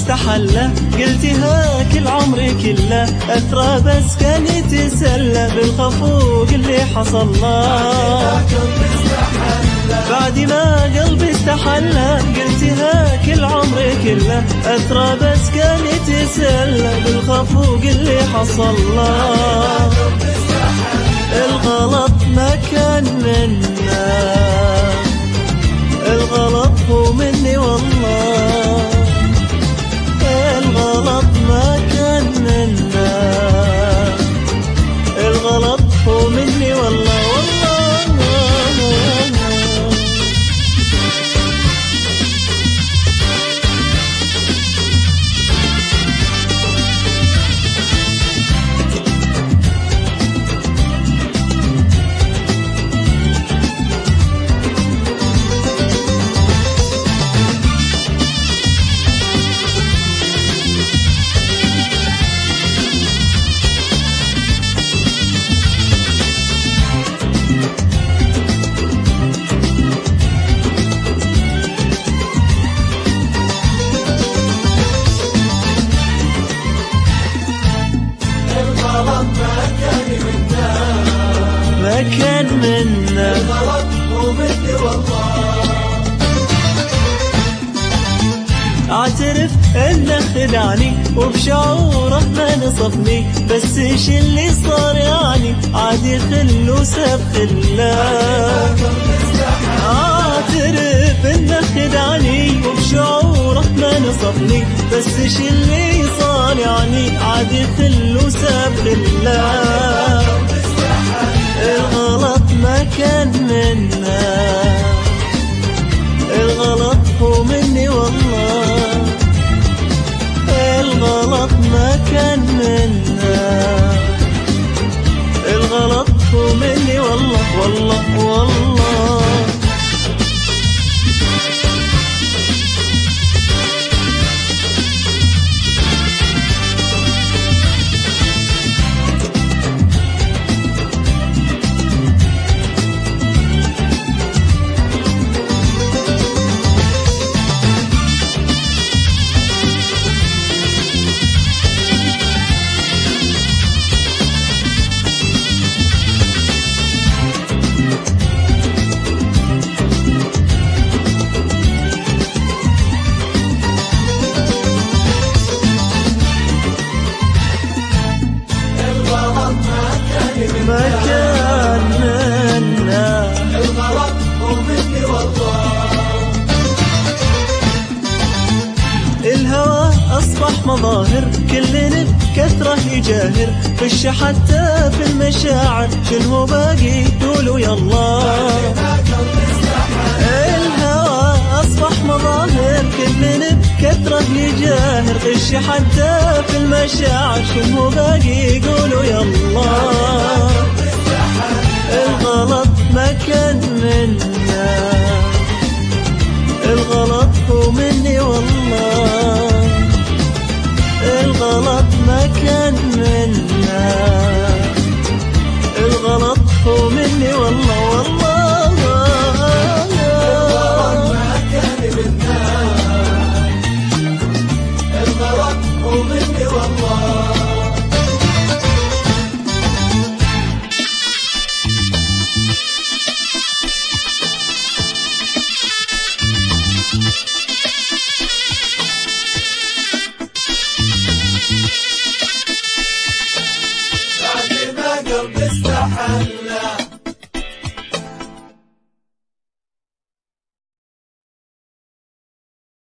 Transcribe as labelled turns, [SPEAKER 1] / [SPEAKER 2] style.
[SPEAKER 1] استحلى، قلتها كل عمري كله، أثرى بس كان يتسلى بالخفوق اللي حصل له. بعد ما قلبي استحلى، قلتها كل عمري كله، أثرى بس كان يتسلى بالخفوق اللي حصل له. الغلط ما كان منا، الغلط هو مني والله، الغلط ما كان منا، الغلط هو مني والله والله. ما كان منا،
[SPEAKER 2] الغلط هو مني والله.
[SPEAKER 1] اعترف انه خدعني وبشعوره ما نصفني، بس ايش اللي صار يعني عادي خلو ساب خلاه. اعترف انه خدعني وبشعوره ما نصفني، بس ايش اللي صار يعني عادي خلو ساب خلاه. الغلط ما كان منا، الغلط هو مني والله، الغلط ما كان منا، الغلط هو مني والله والله والله. ما كان منا،
[SPEAKER 2] الغلط هو مني والله.
[SPEAKER 1] الهوى أصبح مظاهر كل بكثرة يجاهر، خش حتى في المشاعر شنو باقي قولوا يلا. الهوى أصبح مظاهر كل بكثرة يجاهر، خش حتى في المشاعر شنو باقي قولوا يلا. الغلط ما كان منا، الغلط